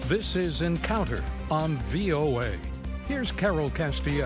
This is Encounter on VOA. Here's Carol Castiel.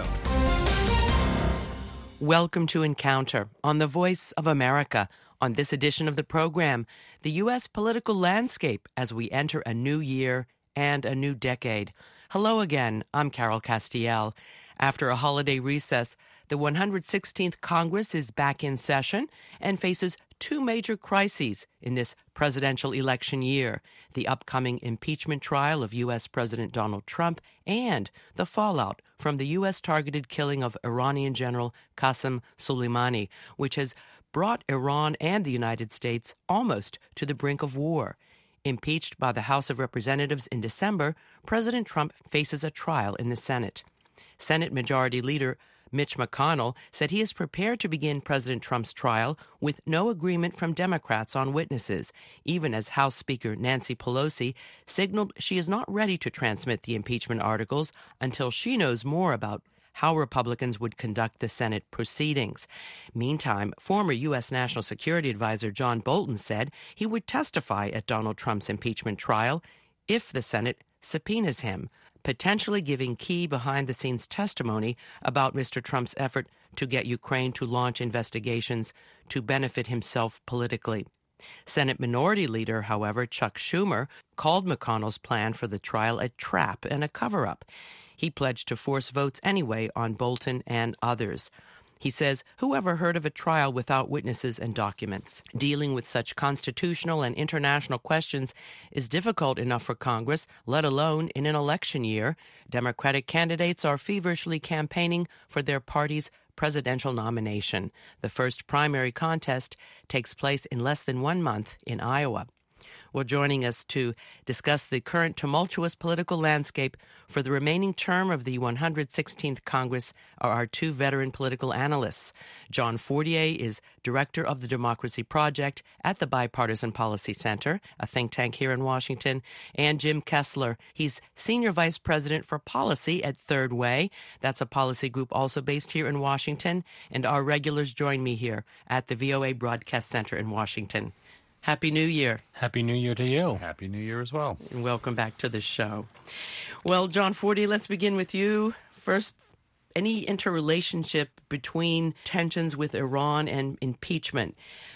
Welcome to Encounter on the Voice of America. On this edition of the program, the U.S. political landscape as we enter a new year and a new decade. Hello again, I'm Carol Castiel. After a holiday recess, the 116th Congress is back in session and faces two major crises in this presidential election year: the upcoming impeachment trial of U.S. President Donald Trump and the fallout from the U.S. targeted killing of Iranian General Qasem Soleimani, which has brought Iran and the United States almost to the brink of war. Impeached by the House of Representatives in December, President Trump faces a trial in the Senate. Senate Majority Leader Mitch McConnell said he is prepared to begin President Trump's trial with no agreement from Democrats on witnesses, even as House Speaker Nancy Pelosi signaled she is not ready to transmit the impeachment articles until she knows more about how Republicans would conduct the Senate proceedings. Meantime, former U.S. National Security Advisor John Bolton said he would testify at Donald Trump's impeachment trial if the Senate subpoenas him, potentially giving key behind-the-scenes testimony about Mr. Trump's effort to get Ukraine to launch investigations to benefit himself politically. Senate Minority Leader, however, Chuck Schumer, called McConnell's plan for the trial a trap and a cover-up. He pledged to force votes anyway on Bolton and others. He says, whoever heard of a trial without witnesses and documents? Dealing with such constitutional and international questions is difficult enough for Congress, let alone in an election year. Democratic candidates are feverishly campaigning for their party's presidential nomination. The first primary contest takes place in less than 1 month in Iowa. Well, joining us to discuss the current tumultuous political landscape for the remaining term of the 116th Congress are our two veteran political analysts. John Fortier is director of the Democracy Project at the Bipartisan Policy Center, a think tank here in Washington, and Jim Kessler. He's senior vice president for policy at Third Way. That's a policy group also based here in Washington. And our regulars join me here at the VOA Broadcast Center in Washington. Happy New Year. Happy New Year to you. Happy New Year as well. And welcome back to the show. Well, John Fortier, let's begin with you. First, any interrelationship between tensions with Iran and impeachment?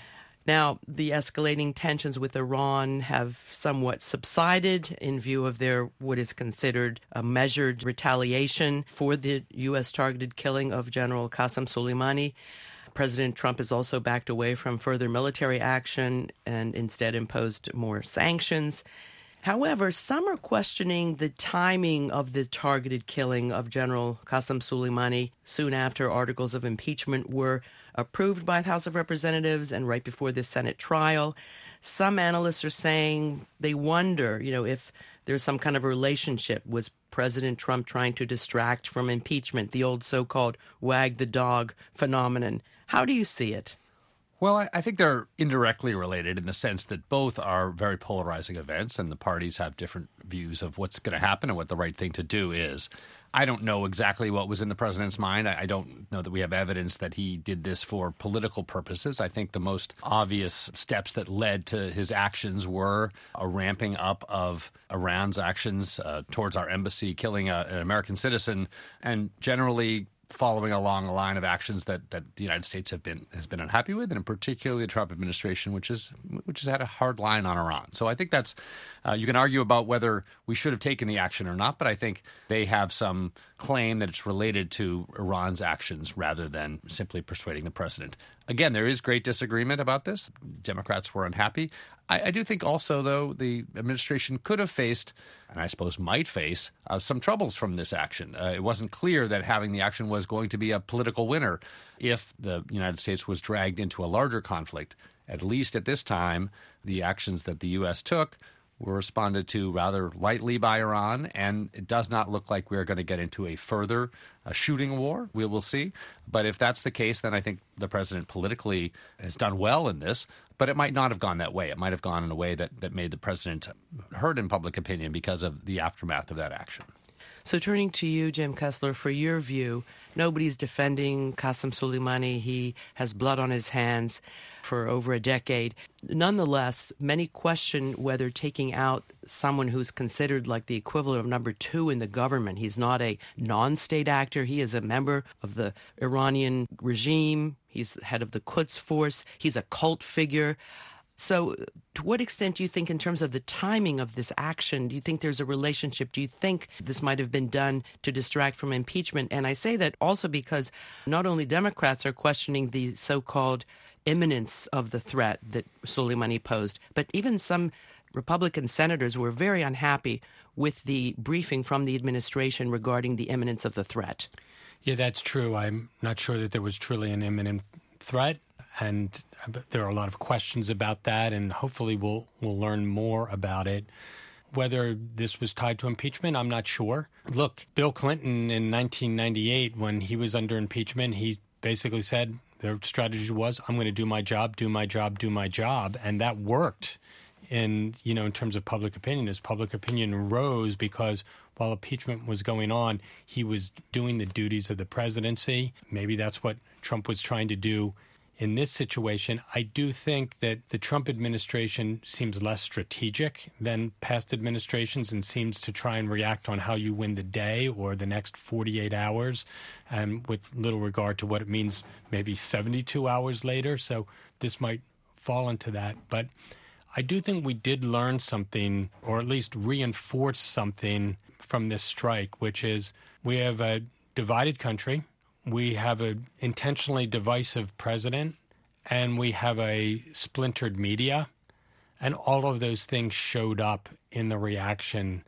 Now, the escalating tensions with Iran have somewhat subsided in view of their what is considered a measured retaliation for the U.S. targeted killing of General Qasem Soleimani. President Trump has also backed away from further military action and instead imposed more sanctions. However, some are questioning the timing of the targeted killing of General Qasem Soleimani soon after articles of impeachment were approved by the House of Representatives and right before the Senate trial. Some analysts are saying they wonder, if there's some kind of a relationship. Was President Trump trying to distract from impeachment, the old so-called wag the dog phenomenon? How do you see it? Well, I think they're indirectly related in the sense that both are very polarizing events and the parties have different views of what's going to happen and what the right thing to do is. I don't know exactly what was in the president's mind. I don't know that we have evidence that he did this for political purposes. I think the most obvious steps that led to his actions were a ramping up of Iran's actions towards our embassy, killing an American citizen, and generally following along a line of actions that the United States has been unhappy with, and particularly the Trump administration, which has had a hard line on Iran. So I think that's you can argue about whether we should have taken the action or not, but I think they have some claim that it's related to Iran's actions rather than simply persuading the president. Again, there is great disagreement about this. Democrats were unhappy. I do think also, though, the administration could have faced, and I suppose might face, some troubles from this action. It wasn't clear that having the action was going to be a political winner if the United States was dragged into a larger conflict. At least at this time, the actions that the U.S. took were responded to rather lightly by Iran, and it does not look like we're going to get into a further shooting war. We will see. But if that's the case, then I think the president politically has done well in this, but it might not have gone that way. It might have gone in a way that made the president heard in public opinion because of the aftermath of that action. So turning to you, Jim Kessler, for your view, nobody's defending Qasem Soleimani. He has blood on his hands for over a decade. Nonetheless, many question whether taking out someone who's considered like the equivalent of number two in the government. He's not a non-state actor. He is a member of the Iranian regime. He's the head of the Quds Force. He's a cult figure. So to what extent do you think, in terms of the timing of this action, do you think there's a relationship? Do you think this might have been done to distract from impeachment? And I say that also because not only Democrats are questioning the so-called imminence of the threat that Soleimani posed, but even some Republican senators were very unhappy with the briefing from the administration regarding the imminence of the threat. Yeah, that's true. I'm not sure that there was truly an imminent threat, and there are a lot of questions about that, and hopefully we'll learn more about it. Whether this was tied to impeachment, I'm not sure. Look, Bill Clinton in 1998, when he was under impeachment, he basically said their strategy was, I'm going to do my job, do my job, do my job. And that worked in terms of public opinion. As public opinion rose because while impeachment was going on, he was doing the duties of the presidency. Maybe that's what Trump was trying to do in this situation. I do think that the Trump administration seems less strategic than past administrations and seems to try and react on how you win the day or the next 48 hours, with little regard to what it means maybe 72 hours later. So this might fall into that. But I do think we did learn something, or at least reinforce something from this strike, which is we have a divided country. We have an intentionally divisive president, and we have a splintered media, and all of those things showed up in the reaction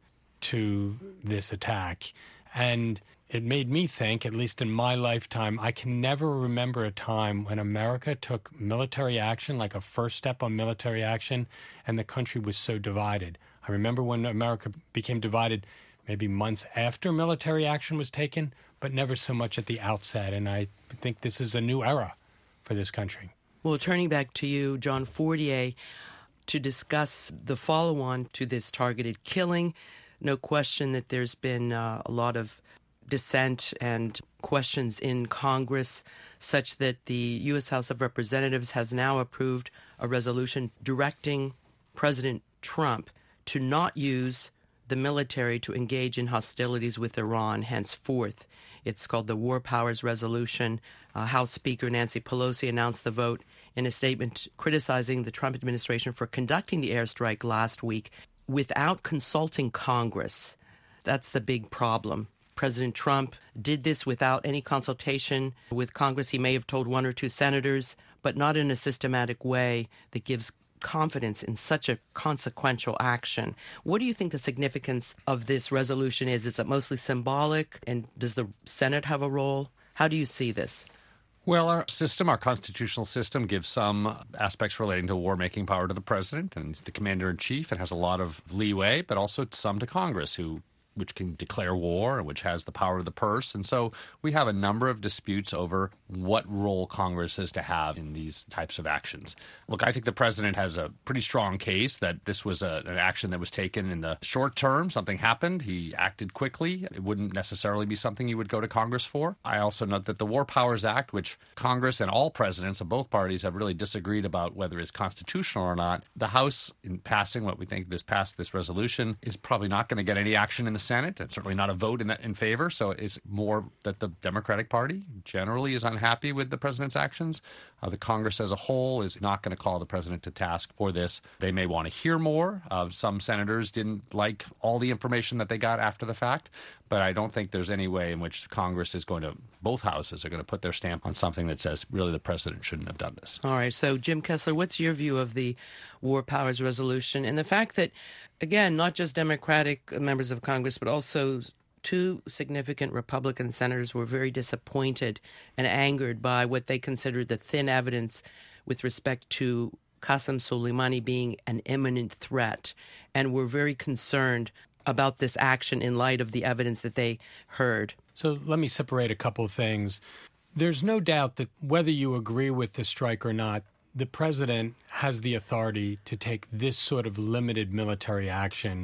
to this attack. And it made me think, at least in my lifetime, I can never remember a time when America took military action, like a first step on military action, and the country was so divided. I remember when America became divided maybe months after military action was taken, but never so much at the outset. And I think this is a new era for this country. Well, turning back to you, John Fortier, to discuss the follow-on to this targeted killing, no question that there's been a lot of dissent and questions in Congress, such that the U.S. House of Representatives has now approved a resolution directing President Trump to not use the military to engage in hostilities with Iran henceforth. It's called the War Powers Resolution. House Speaker Nancy Pelosi announced the vote in a statement criticizing the Trump administration for conducting the airstrike last week without consulting Congress. That's the big problem. President Trump did this without any consultation with Congress. He may have told one or two senators, but not in a systematic way that gives confidence in such a consequential action. What do you think the significance of this resolution is? Is it mostly symbolic? And does the Senate have a role? How do you see this? Well, our constitutional system, gives some aspects relating to war-making power to the president, and he's the commander-in-chief and has a lot of leeway, but also some to Congress, which can declare war and which has the power of the purse. And so we have a number of disputes over what role Congress is to have in these types of actions. Look, I think the president has a pretty strong case that this was an action that was taken in the short term. Something happened. He acted quickly. It wouldn't necessarily be something you would go to Congress for. I also note that the War Powers Act, which Congress and all presidents of both parties have really disagreed about whether it's constitutional or not, the House, in passing what we think passed this resolution, is probably not going to get any action in the Senate, and certainly not a vote in favor. So it's more that the Democratic Party generally is unhappy with the president's actions. The Congress as a whole is not going to call the president to task for this. They may want to hear more. Some senators didn't like all the information that they got after the fact, but I don't think there's any way in which Congress is going to, both houses are going to put their stamp on something that says really the president shouldn't have done this. All right. So, Jim Kessler, what's your view of the War Powers Resolution and the fact that, again, not just Democratic members of Congress, but also two significant Republican senators were very disappointed and angered by what they considered the thin evidence with respect to Qasem Soleimani being an imminent threat, and were very concerned about this action in light of the evidence that they heard. So let me separate a couple of things. There's no doubt that whether you agree with the strike or not, the president has the authority to take this sort of limited military action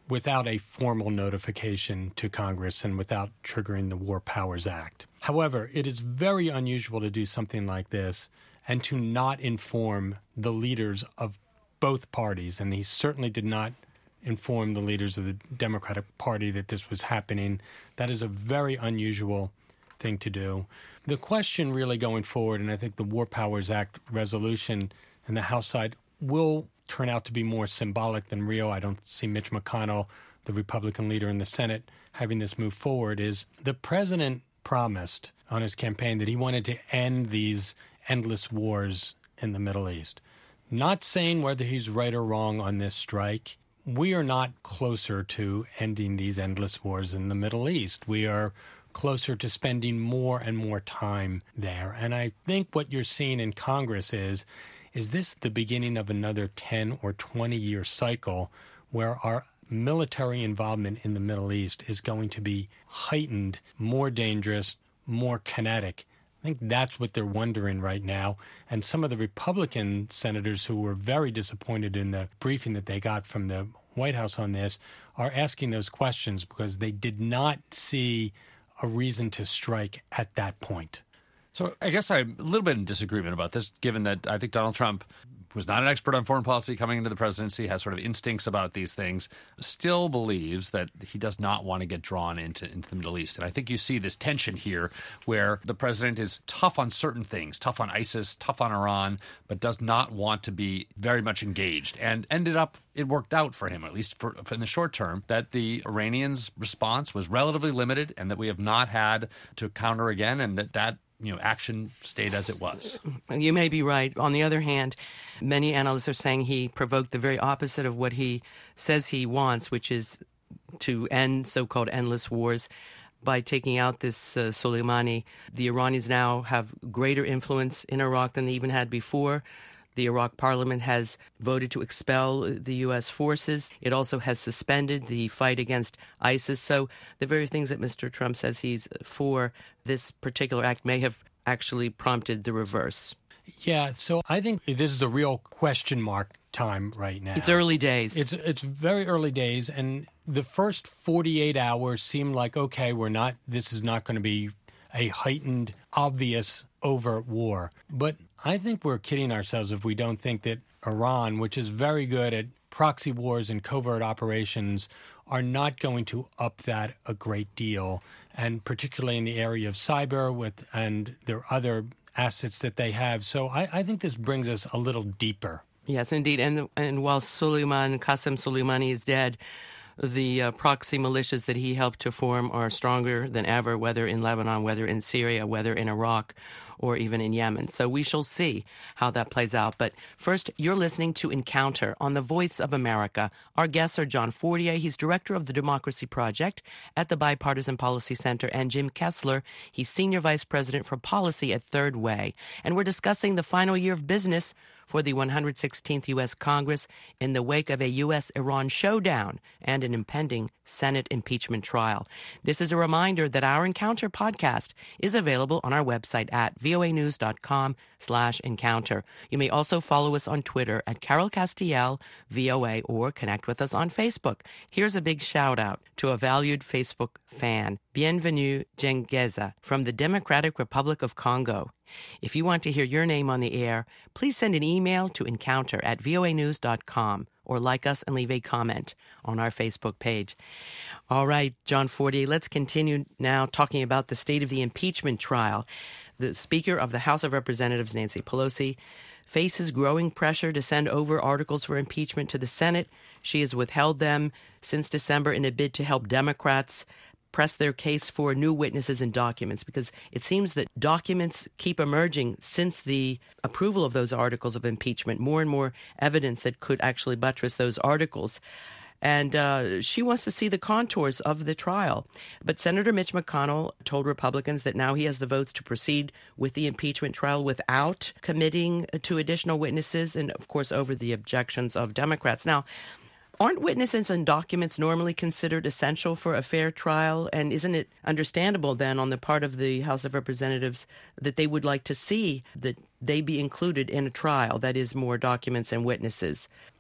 without a formal notification to Congress and without triggering the War Powers Act. However, it is very unusual to do something like this and to not inform the leaders of both parties. And he certainly did not inform the leaders of the Democratic Party that this was happening. That is a very unusual thing to do. The question really going forward, and I think the War Powers Act resolution in the House side will turn out to be more symbolic than real. I don't see Mitch McConnell, the Republican leader in the Senate, having this move forward. Is the president promised on his campaign that he wanted to end these endless wars in the Middle East. Not saying whether he's right or wrong on this strike. We are not closer to ending these endless wars in the Middle East. We are closer to spending more and more time there. And I think what you're seeing in Congress is this the beginning of another 10 or 20-year cycle where our military involvement in the Middle East is going to be heightened, more dangerous, more kinetic? I think that's what they're wondering right now. And some of the Republican senators who were very disappointed in the briefing that they got from the White House on this are asking those questions because they did not see a reason to strike at that point. So I guess I'm a little bit in disagreement about this, given that I think Donald Trump was not an expert on foreign policy coming into the presidency, has sort of instincts about these things, still believes that he does not want to get drawn into the Middle East. And I think you see this tension here where the president is tough on certain things, tough on ISIS, tough on Iran, but does not want to be very much engaged. And ended up, it worked out for him, at least for in the short term, that the Iranians' response was relatively limited and that we have not had to counter again, and that action stayed as it was. You may be right. On the other hand, many analysts are saying he provoked the very opposite of what he says he wants, which is to end so-called endless wars by taking out this Soleimani. The Iranians now have greater influence in Iraq than they even had before. The Iraq parliament has voted to expel the U.S. forces. It also has suspended the fight against ISIS. So the very things that Mr. Trump says he's for, this particular act may have actually prompted the reverse. Yeah, so I think this is a real question mark time right now. It's early days. It's very early days, and the first 48 hours seem like, okay, this is not going to be a heightened, obvious, overt war. But I think we're kidding ourselves if we don't think that Iran, which is very good at proxy wars and covert operations, are not going to up that a great deal, and particularly in the area of cyber and their other assets that they have. So I think this brings us a little deeper. Yes, indeed. And while Qasem Soleimani is dead, the proxy militias that he helped to form are stronger than ever, whether in Lebanon, whether in Syria, whether in Iraq, or even in Yemen. So we shall see how that plays out. But first, you're listening to Encounter on the Voice of America. Our guests are John Fortier. He's director of the Democracy Project at the Bipartisan Policy Center, and Jim Kessler. He's senior vice president for policy at Third Way. And we're discussing the final year of business for the 116th U.S. Congress in the wake of a U.S.-Iran showdown and an impending Senate impeachment trial. This is a reminder that our Encounter podcast is available on our website at voanews.com/encounter. You may also follow us on Twitter at Carol Castiel, VOA, or connect with us on Facebook. Here's a big shout-out to a valued Facebook fan, Bienvenue Jengeza, from the Democratic Republic of Congo. If you want to hear your name on the air, please send an email to encounter@voanews.com or like us and leave a comment on our Facebook page. All right, John Fortier, let's continue now talking about the state of the impeachment trial. The Speaker of the House of Representatives, Nancy Pelosi, faces growing pressure to send over articles for impeachment to the Senate. She has withheld them since December in a bid to help Democrats press their case for new witnesses and documents, because it seems that documents keep emerging since the approval of those articles of impeachment, more and more evidence that could actually buttress those articles. And she wants to see the contours of the trial. But Senator Mitch McConnell told Republicans that now he has the votes to proceed with the impeachment trial without committing to additional witnesses, and, of course, over the objections of Democrats. Now, aren't witnesses and documents normally considered essential for a fair trial? And isn't it understandable then on the part of the House of Representatives that they would like to see that they be included in a trial, that is, more documents and witnesses?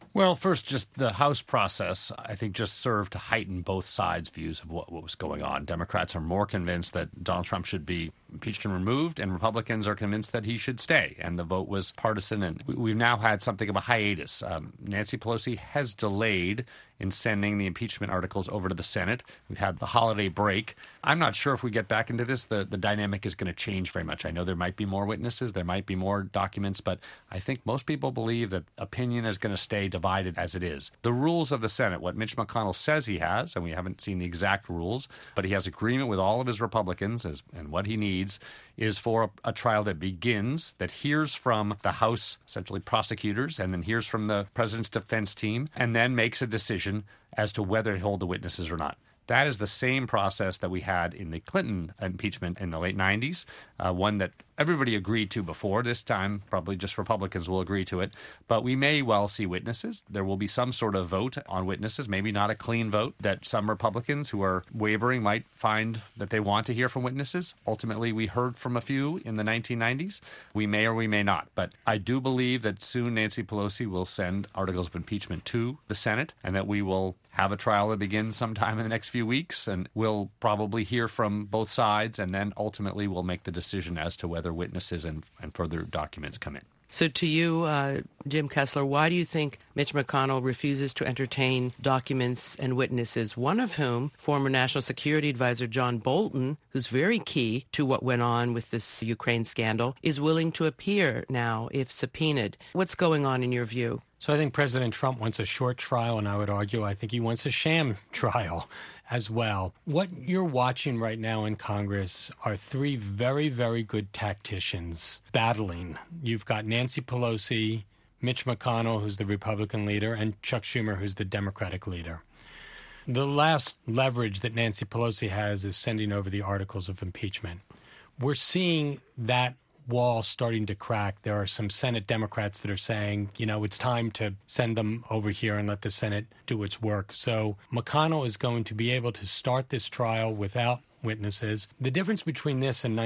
Well, first, just the House process, I think, just served to heighten both sides' views of what was going on. Democrats are more convinced that Donald Trump should be impeached and removed, and Republicans are convinced that he should stay. And the vote was partisan, and we've now had something of a hiatus. Nancy Pelosi has delayed in sending the impeachment articles over to the Senate. We've had the holiday break. I'm not sure if we get back into this, the dynamic is going to change very much. I know there might be more witnesses, there might be more documents, but I think most people believe that opinion is going to stay divided as it is. The rules of the Senate, what Mitch McConnell says he has, and we haven't seen the exact rules, but he has agreement with all of his Republicans, and what he needs is for a trial that begins, that hears from the House, essentially prosecutors, and then hears from the president's defense team, and then makes a decision as to whether to hold the witnesses or not. That is the same process that we had in the Clinton impeachment in the late 90s, one that everybody agreed to before. This time, probably just Republicans will agree to it. But we may well see witnesses. There will be some sort of vote on witnesses, maybe not a clean vote, that some Republicans who are wavering might find that they want to hear from witnesses. Ultimately, we heard from a few in the 1990s. We may or we may not. But I do believe that soon Nancy Pelosi will send articles of impeachment to the Senate, and that we will have a trial that begins sometime in the next few weeks, and we'll probably hear from both sides, and then ultimately we'll make the decision as to whether witnesses and further documents come in. So to you, Jim Kessler, why do you think Mitch McConnell refuses to entertain documents and witnesses, one of whom, former National Security Advisor John Bolton, who's very key to what went on with this Ukraine scandal, is willing to appear now if subpoenaed? What's going on in your view? So I think President Trump wants a short trial, and I would argue I think he wants a sham trial as well. What you're watching right now in Congress are three very, very good tacticians battling. You've got Nancy Pelosi, Mitch McConnell, who's the Republican leader, and Chuck Schumer, who's the Democratic leader. The last leverage that Nancy Pelosi has is sending over the articles of impeachment. We're seeing that wall starting to crack. There are some Senate Democrats that are saying, it's time to send them over here and let the Senate do its work. So McConnell is going to be able to start this trial without witnesses. The difference between this and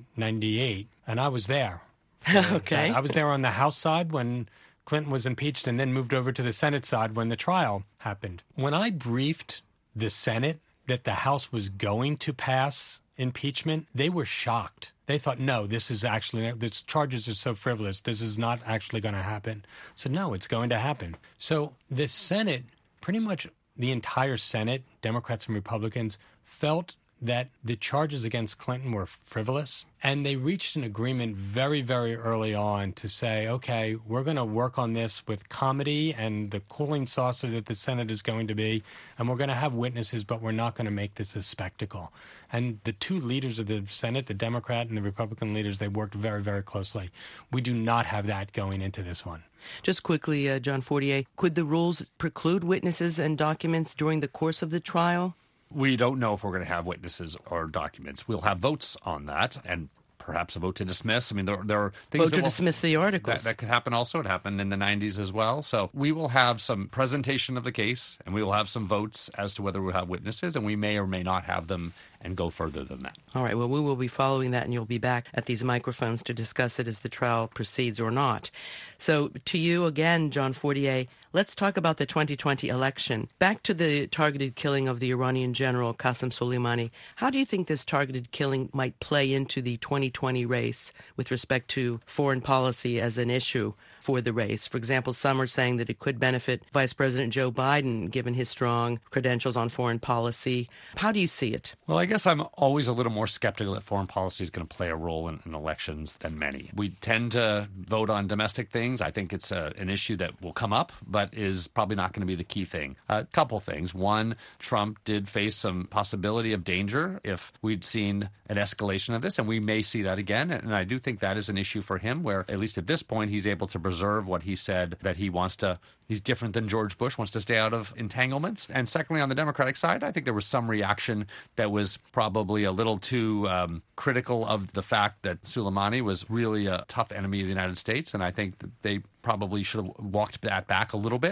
1998, and I was there. Okay. I was there on the House side when Clinton was impeached and then moved over to the Senate side when the trial happened. When I briefed the Senate that the House was going to pass impeachment, they were shocked. They thought, no, this charges are so frivolous. This is not actually going to happen. So no, it's going to happen. So the Senate, pretty much the entire Senate, Democrats and Republicans, felt that the charges against Clinton were frivolous. And they reached an agreement very, very early on to say, okay, we're going to work on this with comedy and the cooling saucer that the Senate is going to be, and we're going to have witnesses, but we're not going to make this a spectacle. And the two leaders of the Senate, the Democrat and the Republican leaders, they worked very, very closely. We do not have that going into this one. Just quickly, John Fortier, could the rules preclude witnesses and documents during the course of the trial? We don't know if we're going to have witnesses or documents. We'll have votes on that, and perhaps a vote to dismiss. I mean, there are things vote to dismiss the articles. That could happen also. It happened in the 90s as well. So we will have some presentation of the case, and we will have some votes as to whether we'll have witnesses, and we may or may not have them and go further than that. All right. Well, we will be following that, and you'll be back at these microphones to discuss it as the trial proceeds or not. So to you again, John Fortier, let's talk about the 2020 election. Back to the targeted killing of the Iranian general Qasem Soleimani. How do you think this targeted killing might play into the 2020 race with respect to foreign policy as an issue for the race? For example, some are saying that it could benefit Vice President Joe Biden, given his strong credentials on foreign policy. How do you see it? Well, I guess I'm always a little more skeptical that foreign policy is going to play a role in elections than many. We tend to vote on domestic things. I think it's an issue that will come up, but is probably not going to be the key thing. A couple things. One, Trump did face some possibility of danger if we'd seen an escalation of this, and we may see that again. And I do think that is an issue for him, where at least at this point, he's able to preserve what he said, that he wants to. He's different than George Bush, wants to stay out of entanglements. And secondly, on the Democratic side, I think there was some reaction that was probably a little too critical of the fact that Soleimani was really a tough enemy of the United States. And I think that they probably should have walked that back a little bit.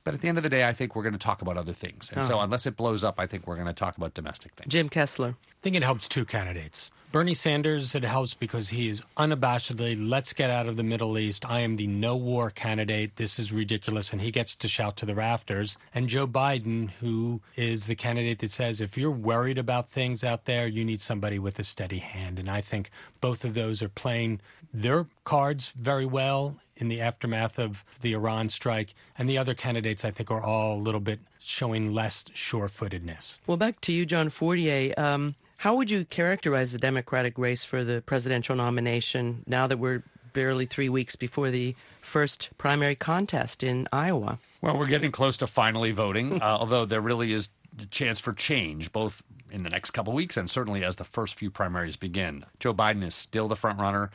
But at the end of the day, I think we're going to talk about other things. And so unless it blows up, I think we're going to talk about domestic things. Jim Kessler. I think it helps two candidates. Bernie Sanders, it helps because he is unabashedly, let's get out of the Middle East. I am the no-war candidate. This is ridiculous. And he gets to shout to the rafters. And Joe Biden, who is the candidate that says, if you're worried about things out there, you need somebody with a steady hand. And I think both of those are playing their cards very well in the aftermath of the Iran strike. And the other candidates, I think, are all a little bit showing less sure-footedness. Well, back to you, John Fortier. How would you characterize the Democratic race for the presidential nomination now that we're barely 3 weeks before the first primary contest in Iowa? Well, we're getting close to finally voting, although there really is a chance for change, both in the next couple of weeks and certainly as the first few primaries begin. Joe Biden is still the front runner,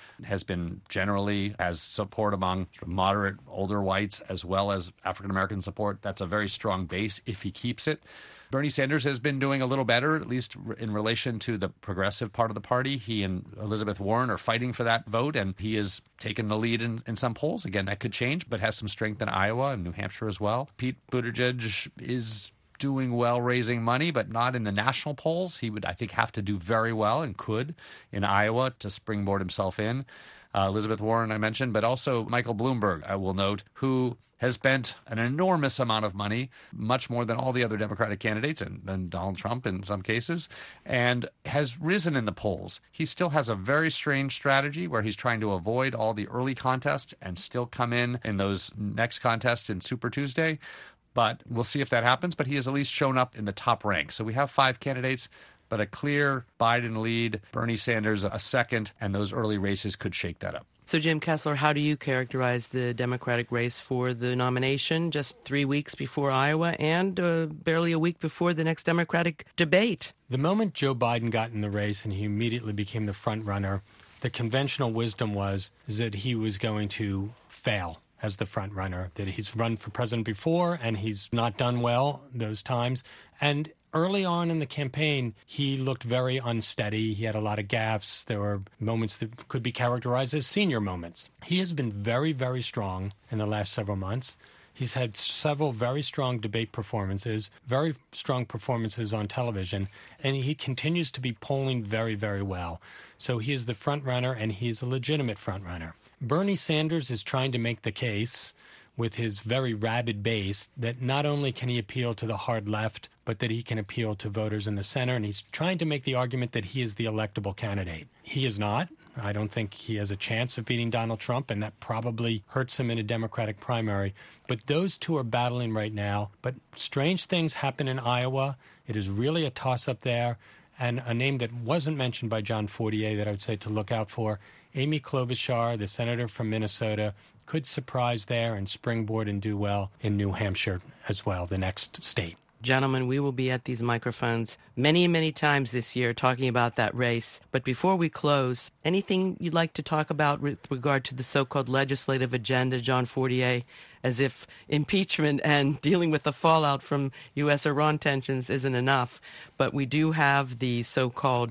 has support among moderate older whites as well as African-American support. That's a very strong base if he keeps it. Bernie Sanders has been doing a little better, at least in relation to the progressive part of the party. He and Elizabeth Warren are fighting for that vote, and he has taken the lead in some polls. Again, that could change, but has some strength in Iowa and New Hampshire as well. Pete Buttigieg is doing well raising money, but not in the national polls. He would, I think, have to do very well and could in Iowa to springboard himself in. Elizabeth Warren, I mentioned, but also Michael Bloomberg, I will note, who has spent an enormous amount of money, much more than all the other Democratic candidates and Donald Trump in some cases, and has risen in the polls. He still has a very strange strategy where he's trying to avoid all the early contests and still come in those next contests in Super Tuesday. But we'll see if that happens. But he has at least shown up in the top rank. So we have 5 candidates, but a clear Biden lead, Bernie Sanders a second, and those early races could shake that up. So, Jim Kessler, how do you characterize the Democratic race for the nomination just 3 weeks before Iowa and barely a week before the next Democratic debate? The moment Joe Biden got in the race and he immediately became the front runner, the conventional wisdom was that he was going to fail as the front runner, that he's run for president before and he's not done well those times. And early on in the campaign, he looked very unsteady. He had a lot of gaffes. There were moments that could be characterized as senior moments. He has been very, very strong in the last several months. He's had several very strong debate performances, very strong performances on television, and he continues to be polling very, very well. So he is the front runner, and he is a legitimate front runner. Bernie Sanders is trying to make the case with his very rabid base that not only can he appeal to the hard left, but that he can appeal to voters in the center. And he's trying to make the argument that he is the electable candidate. He is not. I don't think he has a chance of beating Donald Trump, and that probably hurts him in a Democratic primary. But those two are battling right now. But strange things happen in Iowa. It is really a toss-up there. And a name that wasn't mentioned by John Fortier that I would say to look out for, Amy Klobuchar, the senator from Minnesota, could surprise there and springboard and do well in New Hampshire as well, the next state. Gentlemen, we will be at these microphones many, many times this year talking about that race. But before we close, anything you'd like to talk about with regard to the so-called legislative agenda, John Fortier, as if impeachment and dealing with the fallout from U.S.-Iran tensions isn't enough. But we do have the so-called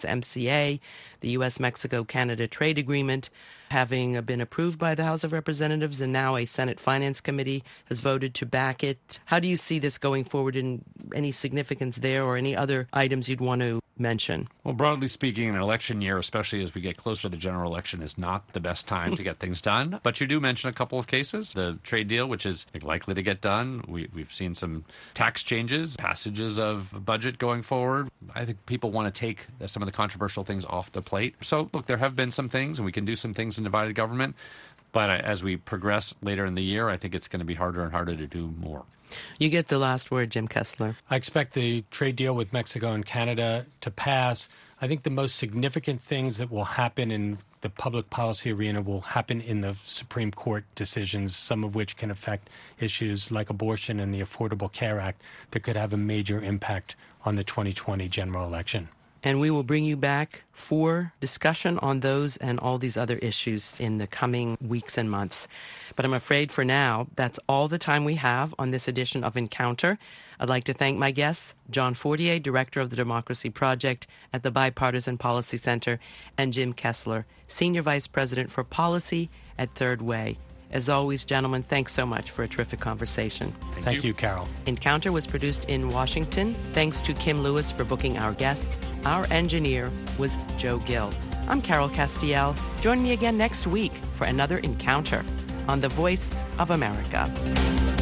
USMCA, the U.S.-Mexico-Canada Trade Agreement, having been approved by the House of Representatives, and now a Senate Finance Committee has voted to back it. How do you see this going forward, in any significance there or any other items you'd want to mention? Well, broadly speaking, an election year, especially as we get closer to the general election, is not the best time to get things done. But you do mention a couple of cases. The trade deal, which is likely to get done. We've seen some tax changes, passages of budget going forward. I think people want to take some of the controversial things off the plate. So, look, there have been some things, and we can do some things in divided government. But as we progress later in the year, I think it's going to be harder and harder to do more. You get the last word, Jim Kessler. I expect the trade deal with Mexico and Canada to pass. I think the most significant things that will happen in the public policy arena will happen in the Supreme Court decisions, some of which can affect issues like abortion and the Affordable Care Act that could have a major impact on the 2020 general election. And we will bring you back for discussion on those and all these other issues in the coming weeks and months. But I'm afraid for now, that's all the time we have on this edition of Encounter. I'd like to thank my guests, John Fortier, Director of the Democracy Project at the Bipartisan Policy Center, and Jim Kessler, Senior Vice President for Policy at Third Way. As always, gentlemen, thanks so much for a terrific conversation. Thank you, Carol. Encounter was produced in Washington. Thanks to Kim Lewis for booking our guests. Our engineer was Joe Gill. I'm Carol Castiel. Join me again next week for another Encounter on the Voice of America.